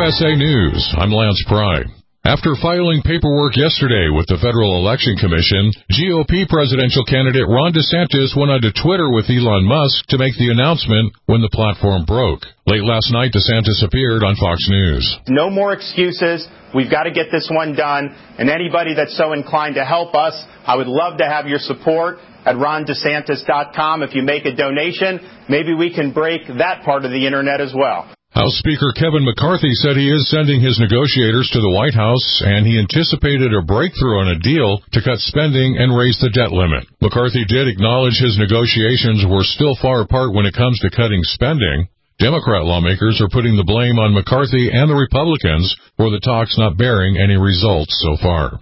USA News, I'm Lance Pry. After filing paperwork yesterday with the Federal Election Commission, GOP presidential candidate Ron DeSantis went onto Twitter with Elon Musk to make the announcement when the platform broke. Late last night, DeSantis appeared on Fox News. No more excuses. We've got to get this one done. And anybody that's so inclined to help us, I would love to have your support at rondesantis.com. If you make a donation, maybe we can break that part of the internet as well. House Speaker Kevin McCarthy said he is sending his negotiators to the White House, and he anticipated a breakthrough on a deal to cut spending and raise the debt limit. McCarthy did acknowledge his negotiations were still far apart when it comes to cutting spending. Democrat lawmakers are putting the blame on McCarthy and the Republicans for the talks not bearing any results so far.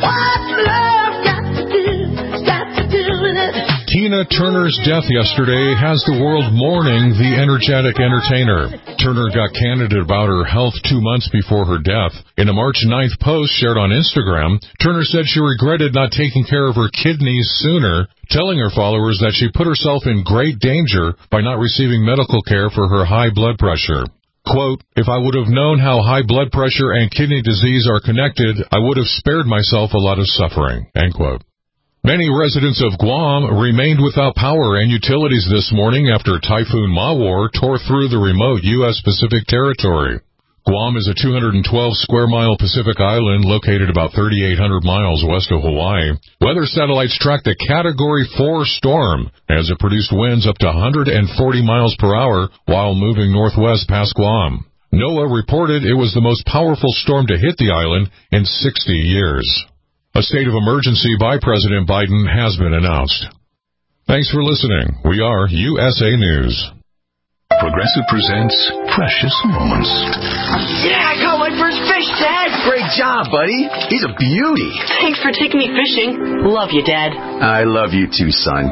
Tina Turner's death yesterday has the world mourning the energetic entertainer. Turner got candid about her health 2 months before her death. In a March 9th post shared on Instagram, Turner said she regretted not taking care of her kidneys sooner, telling her followers that she put herself in great danger by not receiving medical care for her high blood pressure. Quote, "If I would have known how high blood pressure and kidney disease are connected, I would have spared myself a lot of suffering." End quote. Many residents of Guam remained without power and utilities this morning after Typhoon Mawar tore through the remote U.S. Pacific territory. Guam is a 212-square-mile Pacific island located about 3,800 miles west of Hawaii. Weather satellites tracked a Category 4 storm as it produced winds up to 140 miles per hour while moving northwest past Guam. NOAA reported it was the most powerful storm to hit the island in 60 years. A state of emergency by President Biden has been announced. Thanks for listening. We are USA News. Progressive presents Precious Moments. Yeah, I caught my first fish, Dad. Great job, buddy. He's a beauty. Thanks for taking me fishing. Love you, Dad. I love you too, son.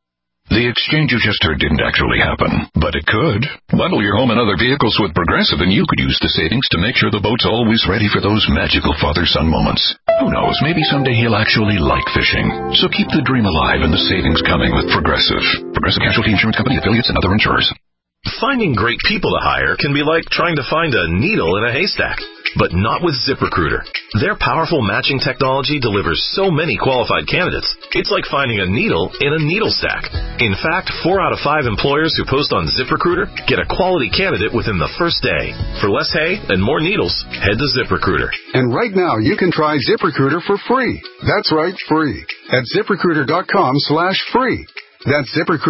The exchange you just heard didn't actually happen, but it could. Bundle your home and other vehicles with Progressive and you could use the savings to make sure the boat's always ready for those magical father-son moments. Who knows, maybe someday he'll actually like fishing. So keep the dream alive and the savings coming with Progressive. Progressive Casualty Insurance Company, affiliates, and other insurers. Finding great people to hire can be like trying to find a needle in a haystack, but not with ZipRecruiter. Their powerful matching technology delivers so many qualified candidates, it's like finding a needle in a needle stack. In fact, 4 out of 5 employers who post on ZipRecruiter get a quality candidate within the first day. For less hay and more needles, head to ZipRecruiter. And right now, you can try ZipRecruiter for free. That's right, free. At ZipRecruiter.com/free. That's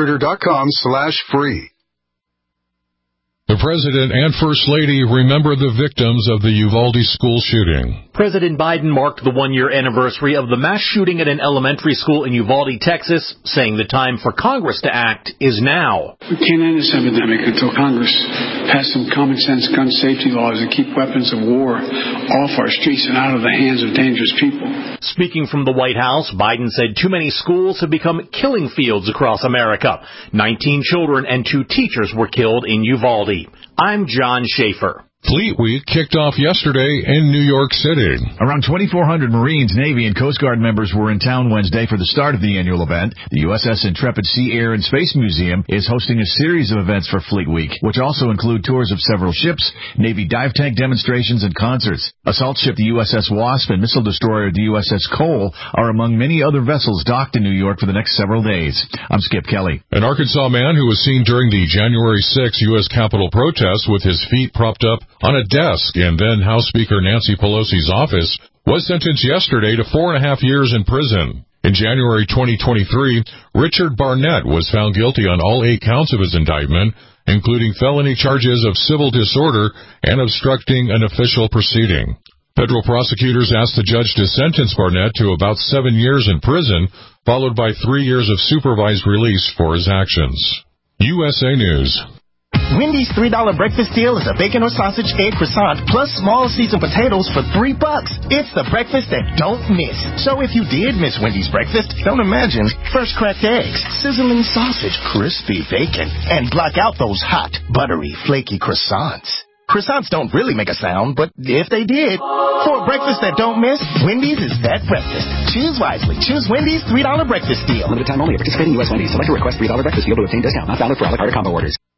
ZipRecruiter.com/free. The President and First Lady remember the victims of the Uvalde school shooting. President Biden marked the 1-year anniversary of the mass shooting at an elementary school in Uvalde, Texas, saying the time for Congress to act is now. We can't end this epidemic until Congress passes some common sense gun safety laws that keep weapons of war off our streets and out of the hands of dangerous people. Speaking from the White House, Biden said too many schools have become killing fields across America. 19 children and 2 teachers were killed in Uvalde. I'm John Schaefer. Fleet Week kicked off yesterday in New York City. Around 2,400 Marines, Navy, and Coast Guard members were in town Wednesday for the start of the annual event. The USS Intrepid Sea, Air, and Space Museum is hosting a series of events for Fleet Week, which also include tours of several ships, Navy dive tank demonstrations, and concerts. Assault ship the USS Wasp and missile destroyer the USS Cole are among many other vessels docked in New York for the next several days. I'm Skip Kelly. An Arkansas man who was seen during the January 6 U.S. Capitol protest with his feet propped up on a desk in then House Speaker Nancy Pelosi's office was sentenced yesterday to 4.5 years in prison. In January 2023, Richard Barnett was found guilty on all 8 counts of his indictment, including felony charges of civil disorder and obstructing an official proceeding. Federal prosecutors asked the judge to sentence Barnett to about 7 years in prison, followed by 3 years of supervised release for his actions. USA News. Wendy's $3 breakfast deal is a bacon or sausage egg croissant plus small seasoned potatoes for $3. It's the breakfast that don't miss. So if you did miss Wendy's breakfast, don't imagine fresh cracked eggs, sizzling sausage, crispy bacon, and block out those hot, buttery, flaky croissants. Croissants don't really make a sound, but if they did, for a breakfast that don't miss, Wendy's is that breakfast. Choose wisely. Choose Wendy's $3 breakfast deal. Limited time only. Participating U.S. Wendy's. Select a request $3 breakfast deal to obtain discount. Not valid for a la carte combo orders.